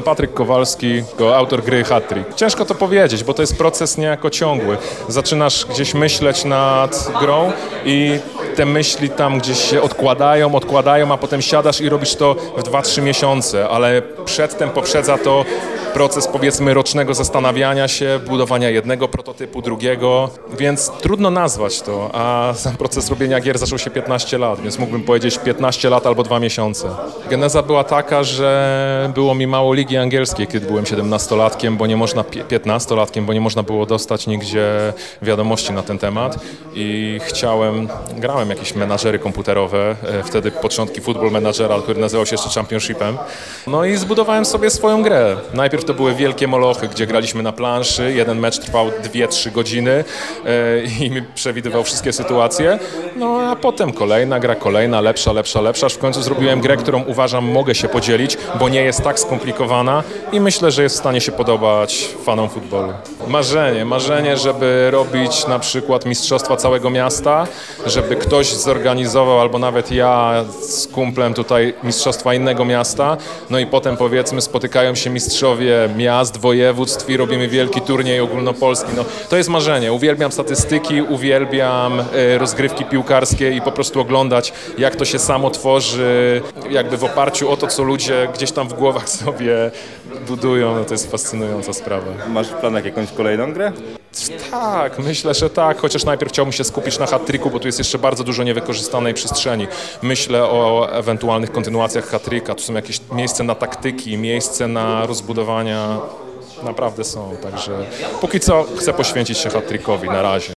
Patryk Kowalski, autor gry Hat-Trick. Ciężko to powiedzieć, bo to jest proces niejako ciągły. Zaczynasz gdzieś myśleć nad grą i te myśli tam gdzieś się odkładają, a potem siadasz i robisz to w 2-3 miesiące, ale przedtem poprzedza to proces, powiedzmy, rocznego zastanawiania się, budowania jednego prototypu, drugiego, więc trudno nazwać to, a sam proces robienia gier zaczął się 15 lat, więc mógłbym powiedzieć 15 lat albo 2 miesiące. Geneza była taka, że było mi mało ligi angielskiej, kiedy byłem 17-latkiem, bo nie można, 15-latkiem, bo nie można było dostać nigdzie wiadomości na ten temat i grałem jakieś menażery komputerowe, wtedy początki Football Managera, który nazywał się jeszcze Championshipem, no i zbudowałem sobie swoją grę. Najpierw to były wielkie molochy, gdzie graliśmy na planszy, jeden mecz trwał 2-3 godziny i mi przewidywał wszystkie sytuacje, no a potem kolejna gra, kolejna, lepsza, aż w końcu zrobiłem grę, którą uważam mogę się podzielić, bo nie jest tak skomplikowana i myślę, że jest w stanie się podobać fanom futbolu. Marzenie, żeby robić na przykład mistrzostwa całego miasta, żeby ktoś zorganizował, albo nawet ja z kumplem tutaj mistrzostwa innego miasta, no i potem powiedzmy spotykają się mistrzowie miast, województw i robimy wielki turniej ogólnopolski. No, to jest marzenie. Uwielbiam statystyki, uwielbiam rozgrywki piłkarskie i po prostu oglądać, jak to się samo tworzy, jakby w oparciu o to, co ludzie gdzieś tam w głowach sobie budują. No, to jest fascynująca sprawa. Masz w planach jakąś kolejną grę? Tak, myślę, że tak, chociaż najpierw chciałbym się skupić na Hat-Tricku, bo tu jest jeszcze bardzo dużo niewykorzystanej przestrzeni. Myślę o ewentualnych kontynuacjach Hat-Tricka, tu są jakieś miejsce na taktyki, miejsce na rozbudowania, naprawdę są, także póki co chcę poświęcić się Hat-Trickowi na razie.